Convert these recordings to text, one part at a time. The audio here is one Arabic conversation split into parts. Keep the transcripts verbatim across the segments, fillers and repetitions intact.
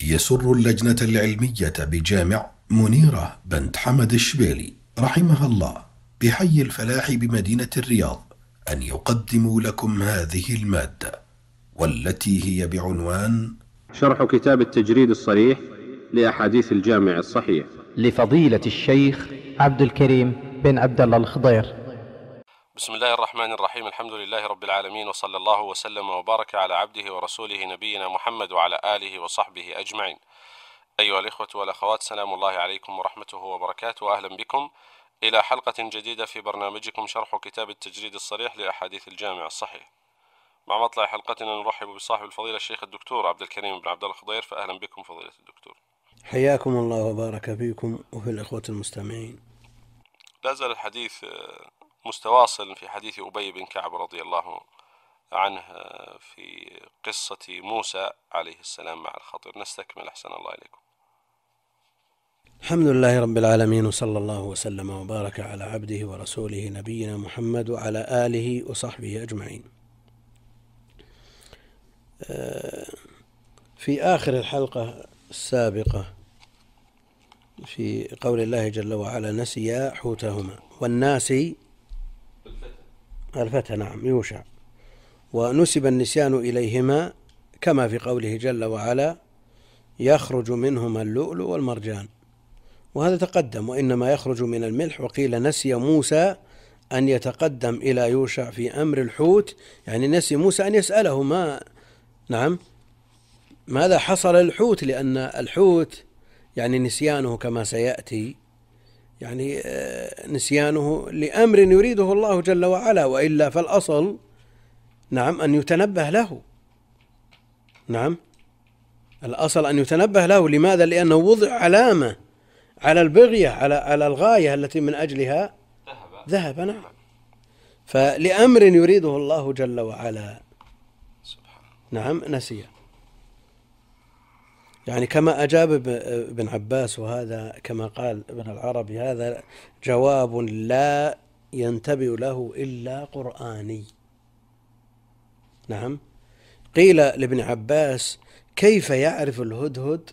يسر اللجنة العلمية بجامع منيرة بنت حمد الشبيلي رحمها الله بحي الفلاح بمدينة الرياض أن يقدموا لكم هذه المادة، والتي هي بعنوان شرح كتاب التجريد الصريح لأحاديث الجامع الصحيح لفضيلة الشيخ عبد الكريم بن عبد الله الخضير. بسم الله الرحمن الرحيم. الحمد لله رب العالمين، وصلى الله وسلم وبارك على عبده ورسوله نبينا محمد وعلى آله وصحبه أجمعين. أيها الإخوة والأخوات، سلام الله عليكم ورحمته وبركاته، وأهلا بكم إلى حلقة جديدة في برنامجكم شرح كتاب التجريد الصريح لأحاديث الجامع الصحيح. مع مطلع حلقتنا نرحب بصاحب الفضيلة الشيخ الدكتور عبد الكريم بن عبد الله الخضير، فأهلا بكم فضيلة الدكتور. حياكم الله وبارك فيكم وفي الإخوة المستمعين. لا زال الحديث مستواصل في حديث أبي بن كعب رضي الله عنه في قصة موسى عليه السلام مع الخضر. نستكمل أحسن الله إليكم. الحمد لله رب العالمين، وصلى الله وسلم وبارك على عبده ورسوله نبينا محمد وعلى آله وصحبه أجمعين. في آخر الحلقة السابقة في قول الله جل وعلا نسيا حوتهما، والناسي الفتى نعم يوشع، ونسب النسيان إليهما كما في قوله جل وعلا يخرج منهما اللؤلؤ والمرجان، وهذا تقدم، وإنما يخرج من الملح. وقيل نسي موسى أن يتقدم إلى يوشع في أمر الحوت، يعني نسي موسى أن يسأله ما نعم ماذا حصل للحوت، لأن الحوت يعني نسيانه كما سيأتي يعني نسيانه لأمر يريده الله جل وعلا، وإلا فالأصل نعم أن يتنبه له. نعم الأصل أن يتنبه له. لماذا؟ لأنه وضع علامة على البغية، على على الغاية التي من أجلها ذهب. نعم فلأمر يريده الله جل وعلا نعم نسي، يعني كما أجاب ابن عباس، وهذا كما قال ابن العربي هذا جواب لا ينتبه له إلا قرآني. نعم قيل لابن عباس كيف يعرف الهدهد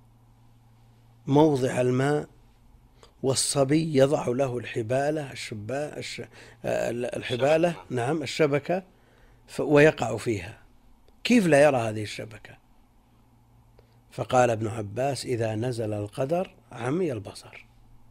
موضع الماء والصبي يضع له الحبالة الشبا الحبالة نعم الشبكة ويقع فيها، كيف لا يرى هذه الشبكة؟ فقال ابن عباس إذا نزل القدر عمي البصر،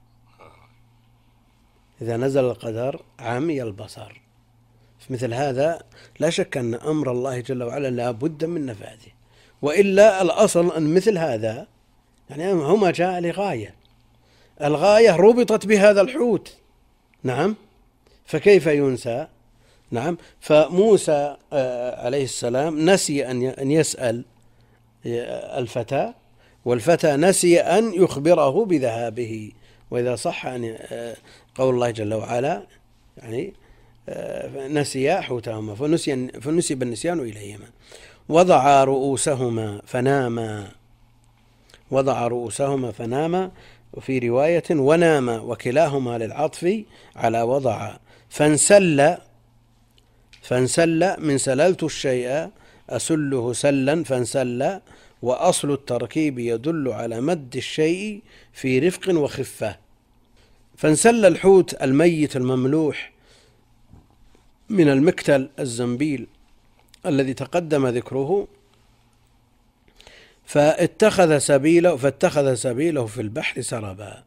إذا نزل القدر عمي البصر. في مثل هذا لا شك أن أمر الله جل وعلا لا بد من نفاذه، وإلا الأصل أن مثل هذا يعني هما جاء لغاية، الغاية ربطت بهذا الحوت. نعم فكيف ينسى؟ نعم فموسى عليه السلام نسي أن يسأل الفتى، والفتى نسي أن يخبره بذهابه. وإذا صح أن قول الله جل وعلا يعني نسيا حوتهما فنسب النسيان إليهما. وضع رؤوسهما فناما، وضع رؤوسهما فناما، وفي رواية وناما، وكلاهما للعطف على وضع. فانسل، فانسل من سللت الشيء أسله سلا فانسل، وأصل التركيب يدل على مد الشيء في رفق وخفة. فانسل الحوت الميت المملوح من المكتل الزنبيل الذي تقدم ذكره، فاتخذ سبيله فاتخذ سبيله في البحر سربا.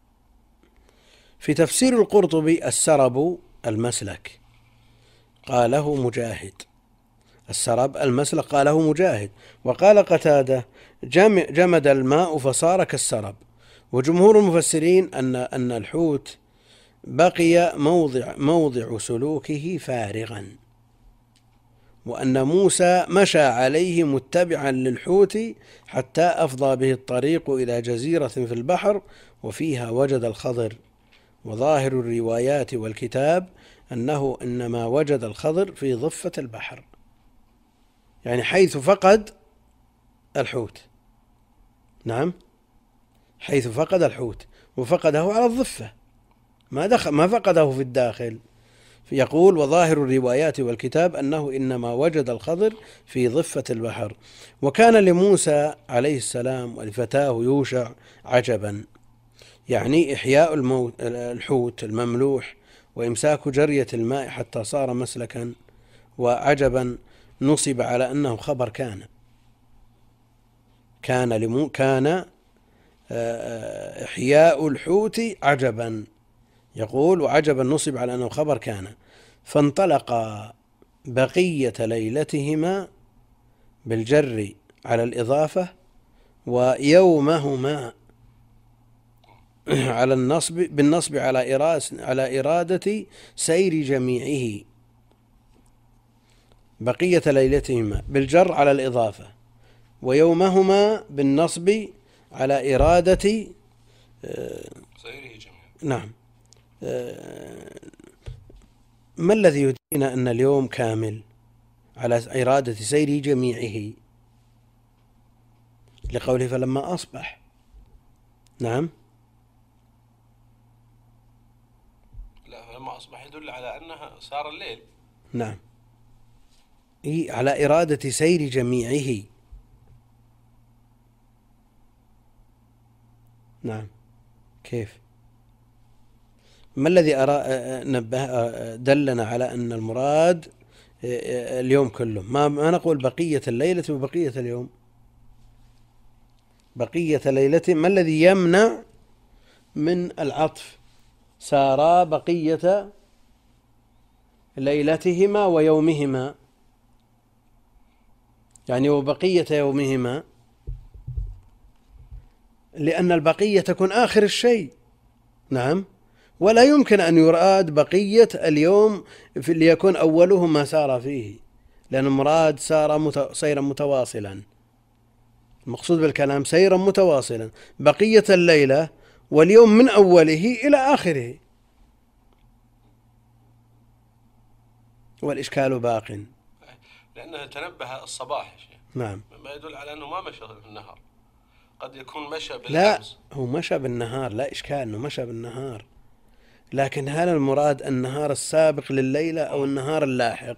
في تفسير القرطبي السرب المسلك قاله مجاهد، السرب المسلك قاله مجاهد. وقال قتادة جمد الماء فصار كالسرب. وجمهور المفسرين أن أن الحوت بقي موضع موضع سلوكه فارغا، وأن موسى مشى عليه متبعا للحوت حتى أفضى به الطريق إلى جزيرة في البحر وفيها وجد الخضر. وظاهر الروايات والكتاب أنه إنما وجد الخضر في ضفة البحر، يعني حيث فقد الحوت. نعم حيث فقد الحوت، وفقده على الضفة، ما دخل ما فقده في الداخل. يقول: وظاهر الروايات والكتاب أنه إنما وجد الخضر في ضفة البحر. وكان لموسى عليه السلام ولفتاه يوشع عجبا، يعني إحياء الحوت المملوح وإمساك جرية الماء حتى صار مسلكا. وعجبا نصب على أنه خبر كان كان لمو كان إحياء الحوت عجبا، يقول: وعجبا نصب على أنه خبر كان. فانطلقا بقية ليلتهما بالجر على الإضافة، ويومهما على النصب بالنصب على على إرادة سير جميعه. بقية ليلتهما بالجر على الإضافة، ويومهما بالنصب على إرادة سيره جميعا. نعم. ما الذي يدينا أن اليوم كامل على إرادة سير جميعه؟ لقوله: فلما أصبح. نعم. لا، فلما أصبح يدل على أنها صار الليل. نعم، إيه، على إرادة سير جميعه. نعم. كيف؟ ما الذي أرى نبه دلنا على أن المراد اليوم كله؟ ما ما نقول بقية الليلة وبقية اليوم. بقية ليلة، ما الذي يمنع من العطف؟ سارا بقية ليلتهما ويومهما، يعني وبقية يومهما، لأن البقية تكون آخر الشيء. نعم. ولا يمكن أن يراد بقية اليوم ليكون أوله ما سار فيه، لأن المراد سار سيرا متواصلا. المقصود بالكلام سيرا متواصلا، بقية الليلة واليوم من أوله إلى آخره، والإشكال باق. لأنه تنبه الصباح. نعم. ما يدل على أنه ما مشى بالنهار، قد يكون مشى بالأمس. لا، هو مشى بالنهار، لا إشكال أنه مشى بالنهار، لكن هل المراد النهار السابق لليلة أو النهار اللاحق؟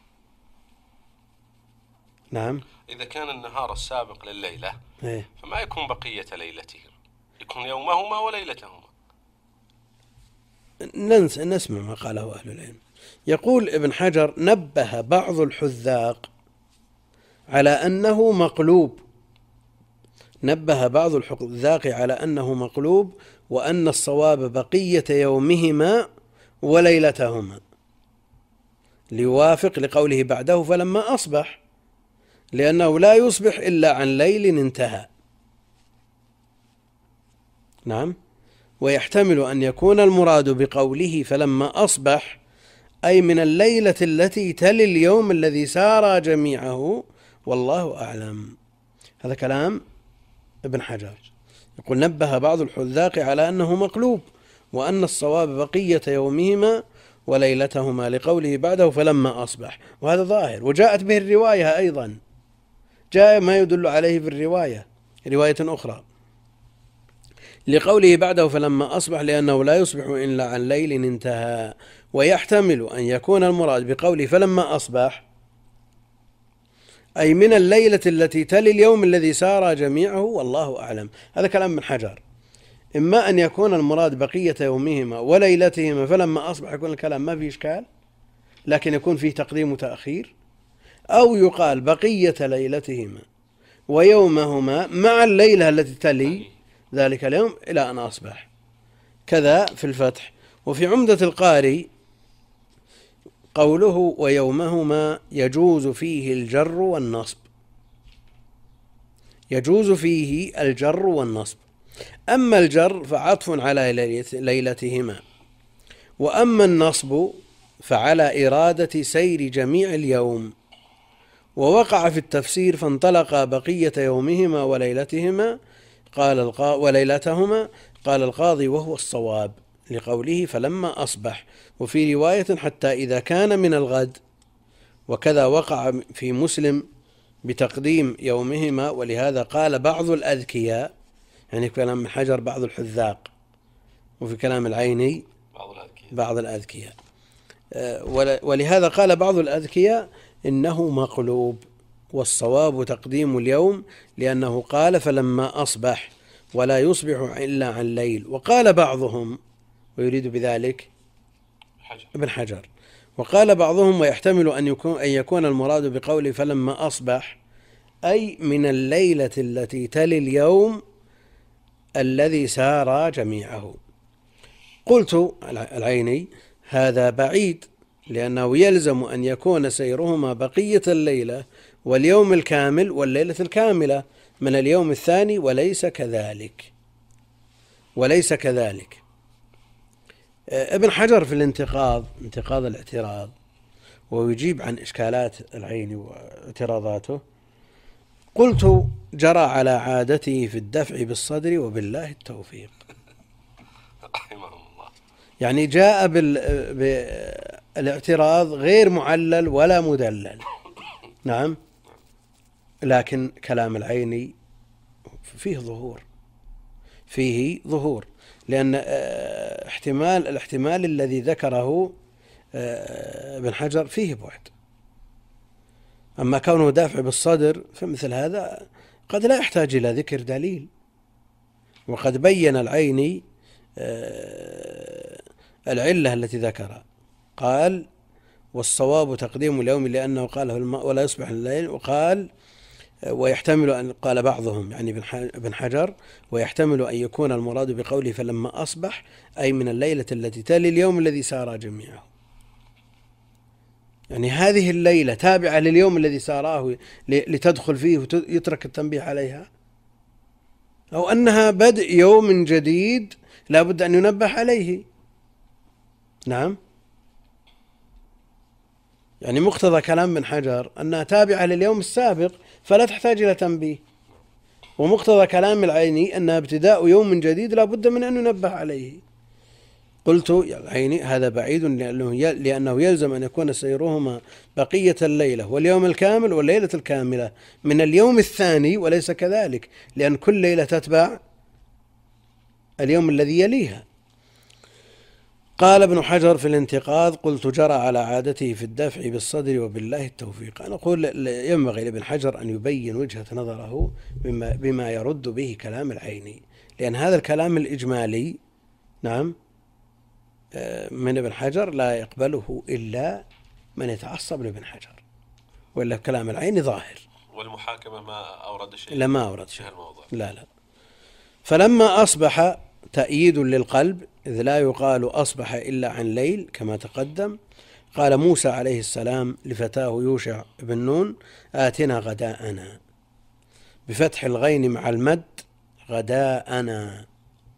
نعم. إذا كان النهار السابق لليلة إيه؟ فما يكون بقية ليلتهم، يكون يومهما وليلتهما. ننسى نسمع ما قاله أهل العلم. يقول ابن حجر: نبه بعض الحذاق على أنه مقلوب نبه بعض الحذاق على أنه مقلوب وأن الصواب بقية يومهما وليلتهما، ليوافق لقوله بعده: فلما أصبح، لأنه لا يصبح إلا عن ليل انتهى. نعم. ويحتمل أن يكون المراد بقوله فلما أصبح أي من الليلة التي تلي اليوم الذي سار جميعه، والله أعلم. هذا كلام ابن حجر. يقول: نبه بعض الحذاق على أنه مقلوب وأن الصواب بقية يومهما وليلتهما، لقوله بعده فلما أصبح، وهذا ظاهر. وجاءت به الرواية أيضا، جاء ما يدل عليه في الرواية، رواية أخرى، لقوله بعده فلما أصبح، لأنه لا يصبح إلا عن ليل انتهى. ويحتمل أن يكون المراد بقوله فلما أصبح أي من الليلة التي تلي اليوم الذي سار جميعه، والله أعلم. هذا كلام ابن حجر. إما أن يكون المراد بقية يومهما وليلتهما فلما أصبح، يكون الكلام ما فيه إشكال، لكن يكون فيه تقديم وتأخير، أو يقال بقية ليلتهما ويومهما مع الليلة التي تلي ذلك اليوم إلى أن أصبح. كذا في الفتح. وفي عمدة القاري قوله ويومهما يجوز فيه الجر والنصب، يجوز فيه الجر والنصب. أما الجر فعطف على ليلتهما، وأما النصب فعلى إرادة سير جميع اليوم. ووقع في التفسير فانطلق بقية يومهما وليلتهما قال القا وليلتهما قال القاضي وهو الصواب، لقوله فلما أصبح. وفي رواية حتى إذا كان من الغد. وكذا وقع في مسلم بتقديم يومهما، ولهذا قال بعض الأذكياء، يعني كلام من حجر بعض الحذاق، وفي كلام العيني بعض الأذكياء ولهذا قال بعض الأذكياء إنه مقلوب، والصواب تقديم اليوم، لأنه قال فلما أصبح ولا يصبح إلا عن ليل. وقال بعضهم، ويريد بذلك ابن حجر، وقال بعضهم ويحتمل أن يكون, أن يكون المراد بقوله فلما أصبح أي من الليلة التي تلي اليوم الذي سار جميعه. قلت العيني هذا بعيد، لأنه يلزم أن يكون سيرهما بقية الليلة واليوم الكامل والليلة الكاملة من اليوم الثاني، وليس كذلك وليس كذلك. ابن حجر في الانتقاض، انتقاض الاعتراض، ويجيب عن إشكالات العين واعتراضاته، قلت جرى على عادته في الدفع بالصدر وبالله التوفيق. يعني جاء بالاعتراض غير معلل ولا مدلل. نعم، لكن كلام العيني فيه ظهور فيه ظهور لأن احتمال الاحتمال الذي ذكره ابن حجر فيه بعد. أما كونه دافع بالصدر فمثل هذا قد لا يحتاج إلى ذكر دليل. وقد بين العيني العلة التي ذكرها، قال والصواب تقديم اليوم لأنه قال ولا يصبح الليل، وقال ويحتمل أن قال بعضهم يعني ابن حجر ويحتمل أن يكون المراد بقوله فلما أصبح أي من الليلة التي تلي اليوم الذي سار جميعه، يعني هذه الليلة تابعة لليوم الذي ساراه لتدخل فيه ويترك التنبيه عليها، أو أنها بدء يوم جديد لا بد أن ينبه عليه. نعم، يعني مقتضى كلام ابن حجر أنها تابعة لليوم السابق فلا تحتاج إلى تنبيه، ومقتضى كلام العيني أنها ابتداء يوم جديد لا بد من أن ينبه عليه. قلت يا العيني هذا بعيد لأنه يلزم أن يكون سيرهما بقية الليلة واليوم الكامل والليلة الكاملة من اليوم الثاني، وليس كذلك، لأن كل ليلة تتبع اليوم الذي يليها. قال ابن حجر في الانتقاض قلت جرى على عادته في الدفع بالصدر وبالله التوفيق. أنا أقول ينبغي لابن حجر أن يبين وجهة نظره بما, بما يرد به كلام العيني، لأن هذا الكلام الإجمالي نعم من ابن حجر لا يقبله إلا من يتعصب لابن حجر، وإلا كلام العيني ظاهر. والمحاكمة ما أورد شيء؟ لا، ما أورد شيء. لا لا. فلما أصبح تأييد للقلب، إذ لا يقال أصبح إلا عن ليل كما تقدم. قال موسى عليه السلام لفتاه يوشع بن نون آتنا غداءنا، بفتح الغين مع المد غداءنا،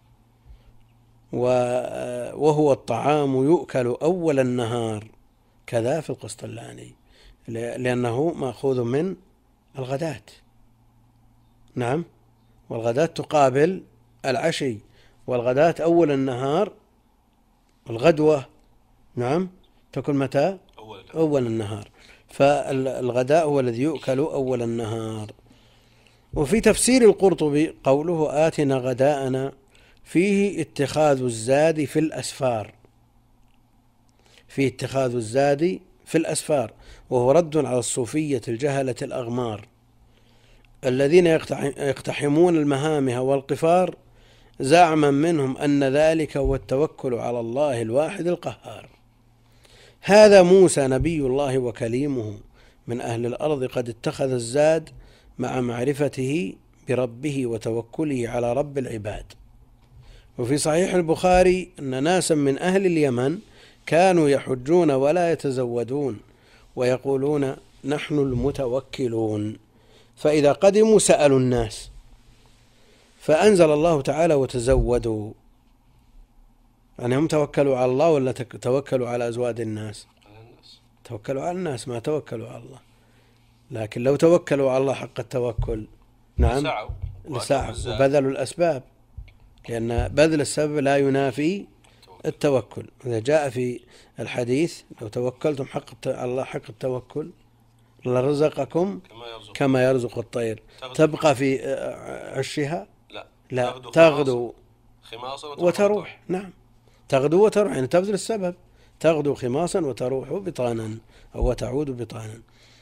وهو الطعام يؤكل أول النهار، كذا في القسطلاني لأنه مأخوذ من الغداة. نعم، والغداة تقابل العشي، والغداة أول النهار، الغدوة نعم تكون متى؟ أول, أول النهار. فالغداء هو الذي يؤكل أول النهار. وفي تفسير القرطبي قوله آتنا غداءنا فيه اتخاذ الزاد في الأسفار، فيه اتخاذ الزاد في الأسفار، وهو رد على الصوفية الجهلة الأغمار الذين يقتحمون المهامها والقفار زعما منهم أن ذلك هو التوكل على الله الواحد القهار. هذا موسى نبي الله وكليمه من أهل الأرض قد اتخذ الزاد مع معرفته بربه وتوكله على رب العباد. وفي صحيح البخاري أن ناسا من أهل اليمن كانوا يحجون ولا يتزودون ويقولون نحن المتوكلون، فإذا قدموا سألوا الناس، فأنزل الله تعالى وتزودوا. يعني هم توكلوا على الله ولا توكلوا على أزواد الناس؟ توكلوا على الناس، ما توكلوا على الله. لكن لو توكلوا على الله حق التوكل نعم لسعوا وبذلوا الأسباب، لأن بذل السبب لا ينافي التوكل. إذا جاء في الحديث لو توكلتم حق على الله حق التوكل لرزقكم كما يرزق الطير تبقى في عشها لا, لا تغدو وتروح. نعم، تغدو وتروح يعني تبذل السبب، تغدو خماصا وتروح بطانا أو وتعود بطانا.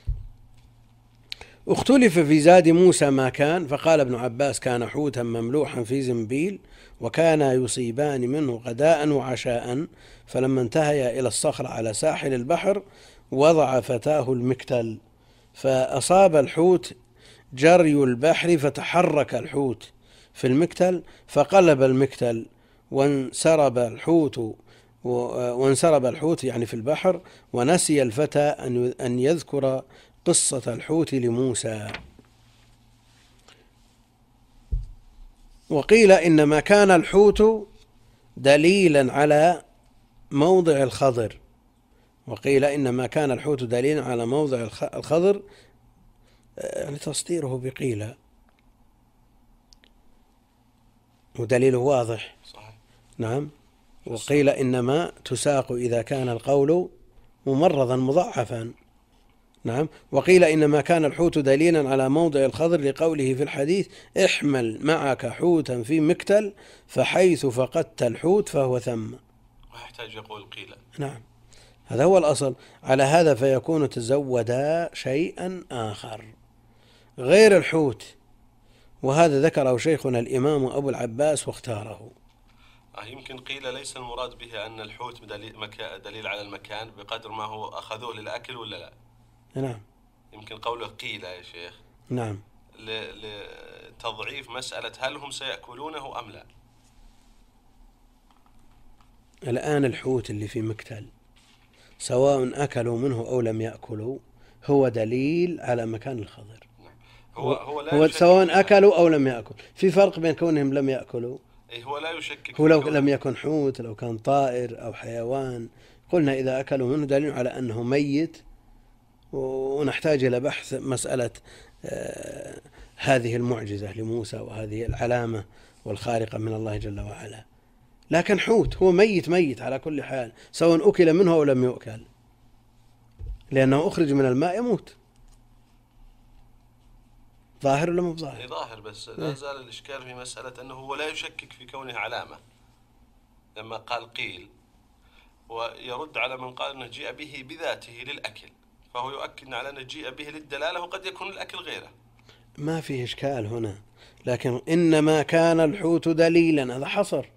اختلف في زاد موسى ما كان، فقال ابن عباس كان حوتا مملوحا في زنبيل وكان يصيبان منه غداء وعشاء، فلما انتهيا إلى الصخرة على ساحل البحر وضع فتاه المكتل فأصاب الحوت جري البحر فتحرك الحوت في المكتل فقلب المكتل وانسرب الحوت وانسرب الحوت يعني في البحر، ونسي الفتى أن يذكر قصة الحوت لموسى. وقيل إنما كان الحوت دليلا على موضع الخضر وقيل إنما كان الحوت دليلا على موضع الخضر، يعني تصديره بقيل ودليله واضح. صحيح. نعم. وقيل إنما تساق إذا كان القول ممرضا مضاعفا. نعم. وقيل إنما كان الحوت دليلا على موضع الخضر لقوله في الحديث احمل معك حوتا في مكتل فحيث فقدت الحوت فهو ثم. ويحتاج يقول قيل. نعم، هذا هو الأصل. على هذا فيكون تزودا شيئا آخر غير الحوت، وهذا ذكره شيخنا الإمام أبو العباس واختاره. يمكن قيل ليس المراد به أن الحوت دليل على المكان بقدر ما هو أخذوه للأكل ولا لا. نعم. يمكن قوله قيل يا شيخ نعم لتضعيف مسألة هل هم سيأكلونه أم لا. الآن الحوت اللي في مكتل سواء أكلوا منه أو لم يأكلوا هو دليل على مكان الخضر. هو, هو, لا هو سواء أكلوا أو لم يأكل. في فرق بين كونهم لم يأكلوا. هو لا يشكك. هو لو لم يكن حوت، لو كان طائر أو حيوان قلنا إذا أكلوا منه دليل على أنه ميت، ونحتاج إلى بحث مسألة آه هذه المعجزة لموسى وهذه العلامة والخارقة من الله جل وعلا. لكن حوت هو ميت ميت على كل حال سواء أكل منه أو لم يؤكل، لأنه أخرج من الماء يموت. ظاهر ولا مو ظاهر؟ ظاهر، بس لا زال الإشكال في مسألة أنه هو لا يشكك في كونه علامة لما قال قيل، ويرد على من قال أنه جيء به بذاته للأكل، فهو يؤكد على أنه جيء به للدلالة وقد يكون الأكل غيره. ما فيه إشكال هنا، لكن إنما كان الحوت دليلا، هذا حصر.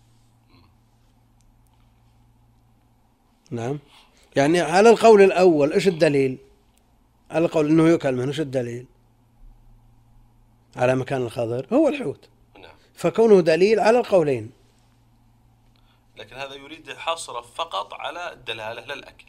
نعم، يعني على القول الأول إيش الدليل؟ على القول أنه يؤكل منه إيش الدليل؟ على مكان الخضر هو الحوت. نعم. فكونه دليل على القولين. لكن هذا يريد حصره فقط على الدلالة للأكل،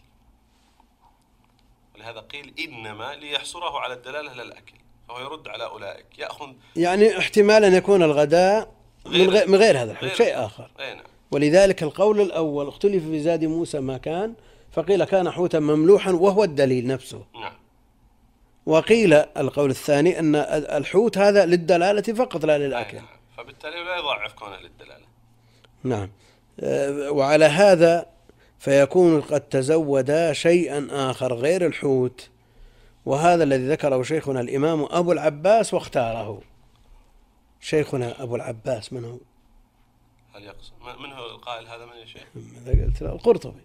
ولهذا قيل إنما ليحصره على الدلالة للأكل، فهو يرد على أولئك يأخذ يعني احتمال أن يكون الغداء من غير, من غير هذا الحوت شيء آخر. نعم. ولذلك القول الأول اختلف في زاد موسى ما كان، فقيل كان حوتا مملوحا وهو الدليل نفسه. نعم. وقيل القول الثاني أن الحوت هذا للدلالة فقط لا للأكل. نعم. فبالتالي لا يضعف كونه للدلالة. نعم. وعلى هذا فيكون قد تزودا شيئا آخر غير الحوت، وهذا الذي ذكره شيخنا الإمام أبو العباس واختاره. شيخنا أبو العباس من هو؟ هل يقصد من هو القائل هذا؟ من يا شيخ؟ قلت له القرطبي.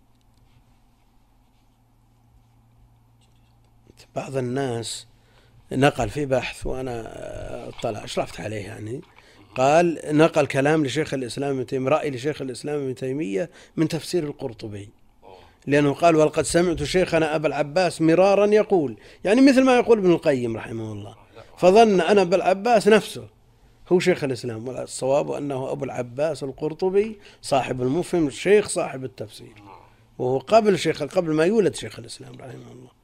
بعض الناس نقل في بحث وأنا طلع أشرفت عليه، يعني قال نقل كلام لشيخ الإسلام ابن تيمية، رأي لشيخ الإسلام ابن تيمية من تفسير القرطبي، لأنه قال ولقد سمعت شيخنا أبا العباس مرارا يقول، يعني مثل ما يقول ابن القيم رحمه الله، فظن أنا أبا العباس نفسه هو شيخ الإسلام، والصواب أنه أبو العباس القرطبي صاحب المفهم، الشيخ صاحب التفسير، وهو قبل شيخ قبل ما يولد شيخ الإسلام رحمه الله.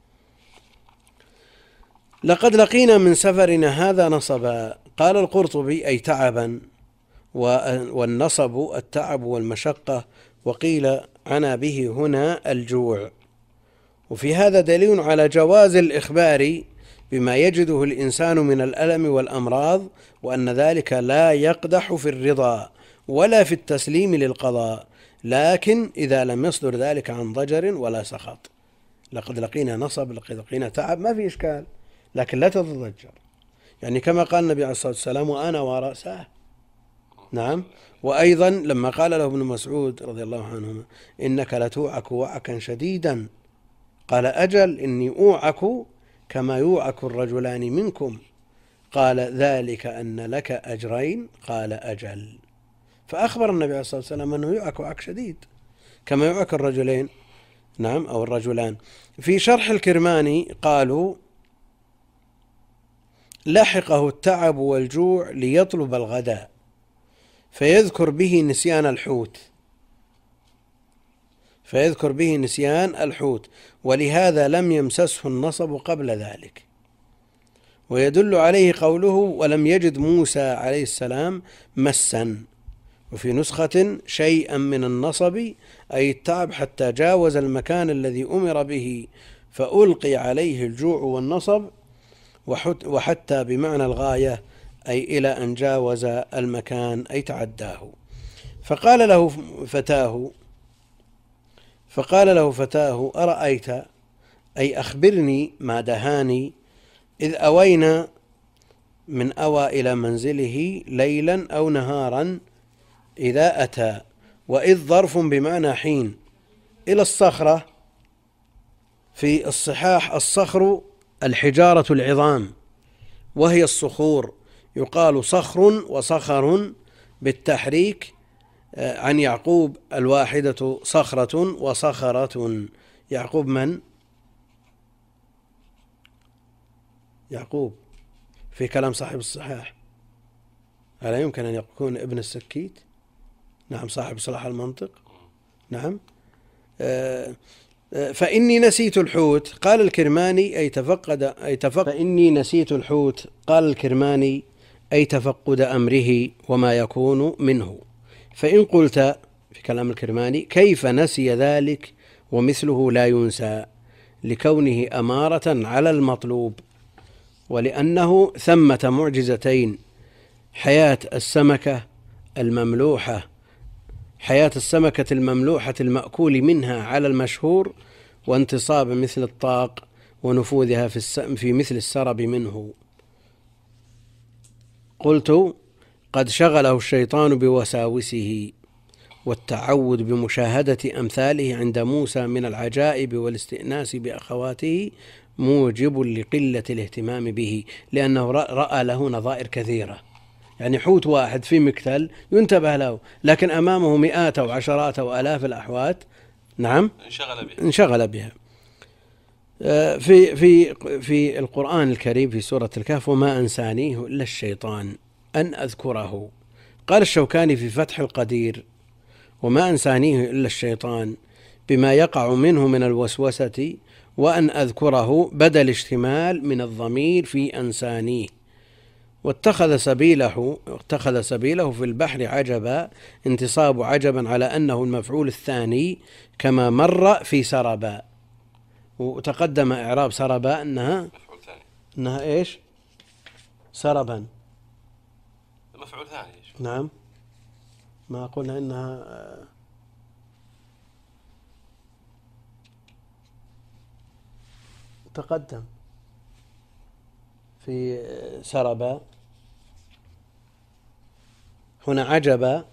لقد لقينا من سفرنا هذا نصبا، قال القرطبي أي تعبا، والنصب التعب والمشقة، وقيل عنا به هنا الجوع. وفي هذا دليل على جواز الإخبار بما يجده الإنسان من الألم والأمراض، وأن ذلك لا يقدح في الرضا ولا في التسليم للقضاء، لكن إذا لم يصدر ذلك عن ضجر ولا سخط. لقد لقينا نصب، لقد لقينا تعب، ما في إشكال، لكن لا تتضجر، يعني كما قال النبي عليه الصلاة والسلام وأنا ورأسه، نعم. وأيضا لما قال له ابن مسعود رضي الله عنهما إنك لتوعك وعكا شديدا، قال أجل إني أوعك كما يوعك الرجلان منكم، قال ذلك أن لك أجرين، قال أجل. فأخبر النبي عليه الصلاة والسلام أنه يوعك وعك شديد كما يوعك الرجلين، نعم، أو الرجلان. في شرح الكرماني قالوا لحقه التعب والجوع ليطلب الغداء فيذكر به نسيان الحوت فيذكر به نسيان الحوت ولهذا لم يمسسه النصب قبل ذلك. ويدل عليه قوله ولم يجد موسى عليه السلام مسا، وفي نسخة شيئا من النصب أي التعب حتى جاوز المكان الذي أمر به فألقي عليه الجوع والنصب، وحتى بمعنى الغاية أي إلى أن جاوز المكان أي تعداه. فقال له فتاه فقال له فتاه أرأيت أي أخبرني ما دهاني إذ أوينا من أوى إلى منزله ليلا أو نهارا إذا أتى، وإذ ظرف بمعنى حين، إلى الصخرة. في الصحاح الصخر الحجارة العظام وهي الصخور، يقال صخر وصخر بالتحريك عن يعقوب الواحدة صخرة وصخرة. يعقوب من؟ يعقوب في كلام صاحب الصحاح ألا يمكن أن يكون ابن السكيت؟ نعم، صاحب صلاح المنطق. نعم. فإني نسيت الحوت قال الكرماني أي تفقد أي تفقد فإني نسيت الحوت قال الكرماني أي تفقد أمره وما يكون منه. فإن قلت في كلام الكرماني كيف نسي ذلك ومثله لا ينسى لكونه أمارة على المطلوب، ولأنه ثمة معجزتين: حياة السمكة المملوحة حياة السمكة المملوحة المأكول منها على المشهور، وانتصاب مثل الطاق ونفوذها في, في مثل السرب منه. قلت قد شغله الشيطان بوساوسه والتعود بمشاهدة أمثاله عند موسى من العجائب والاستئناس بأخواته موجب لقلة الاهتمام به، لأنه رأى له نظائر كثيرة. يعني حوت واحد في مكتل ينتبه له، لكن أمامه مئات أو عشرات أو آلاف الأحوات، نعم، انشغل بها, انشغل بها. في في في القرآن الكريم في سورة الكهف وما أنسانيه إلا الشيطان أن أذكره. قال الشوكاني في فتح القدير وما أنسانيه إلا الشيطان بما يقع منه من الوسوسة، وأن أذكره بدل اشتمال من الضمير في أنسانيه. واتخذ سبيله اتخذ سبيله في البحر عجبا، انتصاب عجبا على أنه المفعول الثاني كما مر في سربا. وتقدم إعراب سربا أنها أنها إيش؟ سربا مفعول ثاني. نعم، ما قلنا إنها تقدم في سربا، هنا عجبا.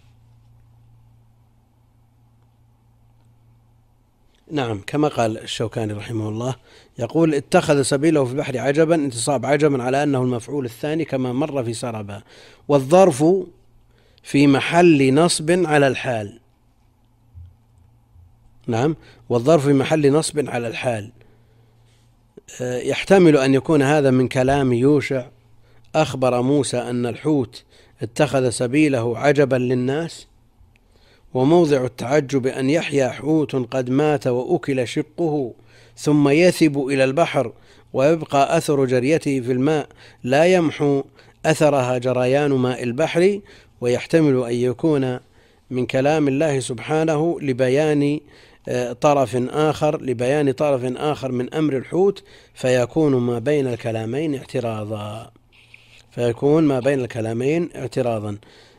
نعم، كما قال الشوكاني رحمه الله، يقول اتخذ سبيله في البحر عجبا، انتصاب عجبا على أنه المفعول الثاني كما مر في سربا. والظرف في محل نصب على الحال. نعم، والظرف في محل نصب على الحال. يحتمل أن يكون هذا من كلام يوشع أخبر موسى أن الحوت اتخذ سبيله عجبا للناس، وموضع التعجب أن يحيا حوت قد مات وأكل شقه ثم يثب إلى البحر ويبقى أثر جريته في الماء لا يمحو أثرها جريان ماء البحر. ويحتمل أن يكون من كلام الله سبحانه لبيان طرف آخر لبيان طرف آخر من أمر الحوت، فيكون ما بين الكلامين اعتراضا فيكون ما بين الكلامين اعتراضا.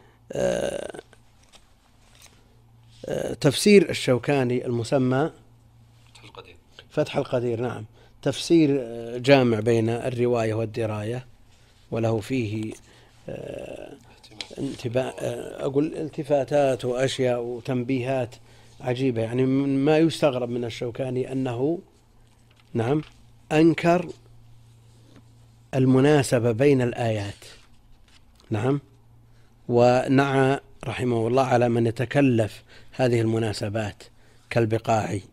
تفسير الشوكاني المسمى فتح القدير، نعم، تفسير جامع بين الرواية والدراية، وله فيه انتباه أقول التفاتات وأشياء وتنبيهات عجيبة. يعني ما يستغرب من الشوكاني أنه نعم أنكر المناسبة بين الآيات، نعم، ونعى رحمه الله على من يتكلف هذه المناسبات كالبقاعي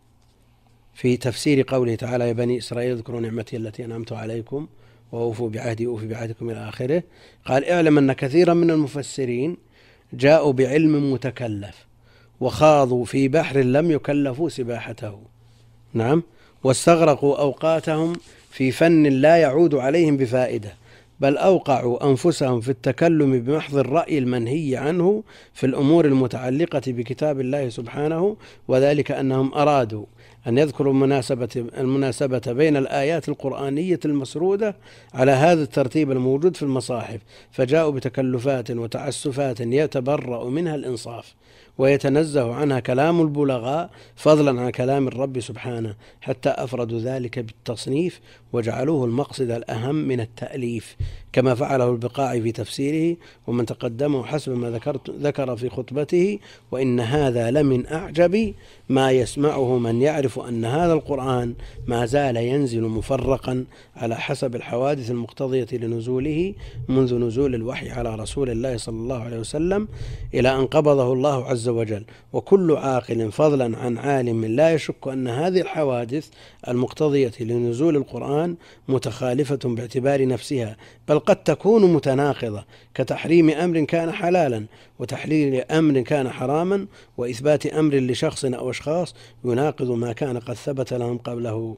في تفسير قوله تعالى: يا بني إسرائيل اذكروا نعمتي التي أنعمت عليكم وأوفوا بعهدي أوفي بعهدكم إلى آخره. قال: اعلم أن كثيرا من المفسرين جاءوا بعلم متكلف وخاضوا في بحر لم يكلفوا سباحته، نعم، واستغرقوا أوقاتهم في فن لا يعود عليهم بفائدة، بل أوقعوا أنفسهم في التكلم بمحض الرأي المنهي عنه في الأمور المتعلقة بكتاب الله سبحانه، وذلك أنهم أرادوا أن يذكروا المناسبة, المناسبة بين الآيات القرآنية المسرودة على هذا الترتيب الموجود في المصاحف، فجاءوا بتكلفات وتعسفات يتبرأ منها الإنصاف ويتنزه عنها كلام البلغاء فضلا عن كلام الرب سبحانه، حتى أفردوا ذلك بالتصنيف وجعلوه المقصد الأهم من التأليف، كما فعله البقاعي في تفسيره ومن تقدمه حسب ما ذكرت ذكر في خطبته. وإن هذا لمن أعجب ما يسمعه من يعرف أن هذا القرآن ما زال ينزل مفرقا على حسب الحوادث المقتضية لنزوله منذ نزول الوحي على رسول الله صلى الله عليه وسلم إلى أن قبضه الله عز وجل. وكل عاقل فضلا عن عالم لا يشك أن هذه الحوادث المقتضية لنزول القرآن متخالفة باعتبار نفسها، بل قد تكون متناقضة، كتحريم أمر كان حلالا وتحليل أمر كان حراما، وإثبات أمر لشخص أو أشخاص يناقض ما كان قد ثبت لهم قبله،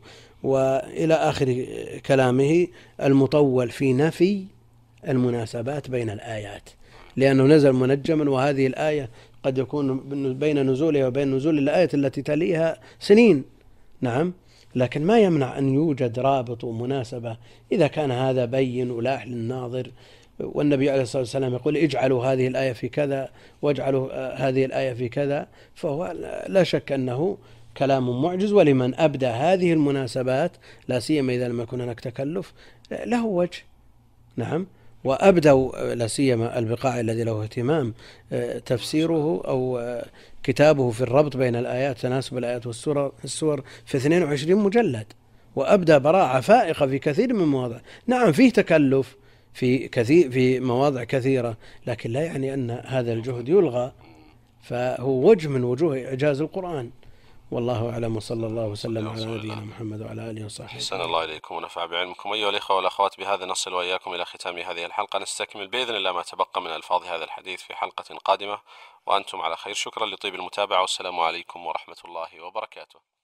وإلى آخر كلامه المطول في نفي المناسبات بين الآيات، لأنه نزل منجما، وهذه الآية قد يكون بين نزولها وبين نزول الآية التي تليها سنين، نعم، لكن ما يمنع أن يوجد رابط ومناسبة إذا كان هذا بين ولاح للناظر. والنبي عليه الصلاة والسلام يقول: اجعلوا هذه الآية في كذا واجعلوا هذه الآية في كذا، فهو لا شك أنه كلام معجز. ولمن أبدى هذه المناسبات لا سيما إذا لم يكن هناك تكلف له وجه، نعم، وأبدوا لا سيما البقاعي الذي له اهتمام تفسيره أو كتابه في الربط بين الآيات، تناسب الآيات والسور في اثنين وعشرين مجلد، وأبدى براعة فائقة في كثير من مواضع. نعم فيه تكلف في كثير في مواضع كثيرة، لكن لا يعني أن هذا الجهد يلغى، فهو وجه من وجوه إعجاز القرآن. والله أعلم، وصلى الله وسلم على نبينا محمد وعلى آله وصحبه. أحسن الله إليكم ونفع بعلمكم. أيها الإخوة والأخوات، بهذا نصل وإياكم إلى ختام هذه الحلقة. نستكمل بإذن الله ما تبقى من ألفاظ هذا الحديث في حلقة قادمة، وأنتم على خير. شكرا لطيب المتابعة، والسلام عليكم ورحمة الله وبركاته.